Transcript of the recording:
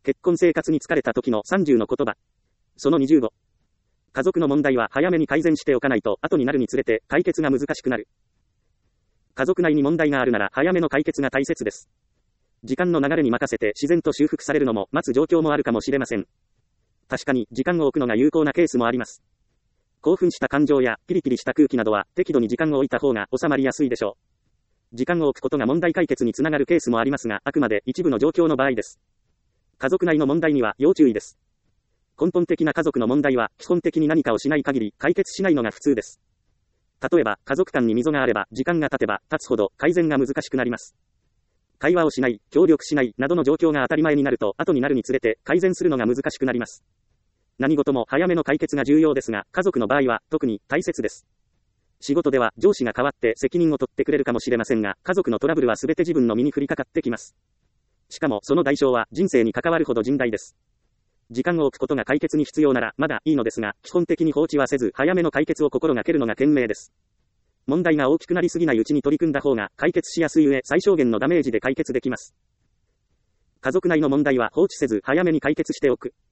結婚生活に疲れた時の30の言葉。その25。家族の問題は早めに改善しておかないと後になるにつれて解決が難しくなる。家族内に問題があるなら早めの解決が大切です。時間の流れに任せて自然と修復されるのも待つ状況もあるかもしれません。確かに時間を置くのが有効なケースもあります。興奮した感情やピリピリした空気などは適度に時間を置いた方が収まりやすいでしょう。時間を置くことが問題解決につながるケースもありますが、あくまで一部の状況の場合です。家族内の問題には要注意です。根本的な家族の問題は基本的に何かをしない限り解決しないのが普通です。例えば家族間に溝があれば時間が経てば経つほど改善が難しくなります。会話をしない、協力しないなどの状況が当たり前になると後になるにつれて改善するのが難しくなります。何事も早めの解決が重要ですが、家族の場合は特に大切です。仕事では上司が代わって責任を取ってくれるかもしれませんが、家族のトラブルは全て自分の身に降りかかってきます。しかもその代償は人生に関わるほど甚大です。時間を置くことが解決に必要ならまだいいのですが、基本的に放置はせず早めの解決を心がけるのが賢明です。問題が大きくなりすぎないうちに取り組んだ方が解決しやすい上、最小限のダメージで解決できます。家族内の問題は放置せず早めに解決しておく。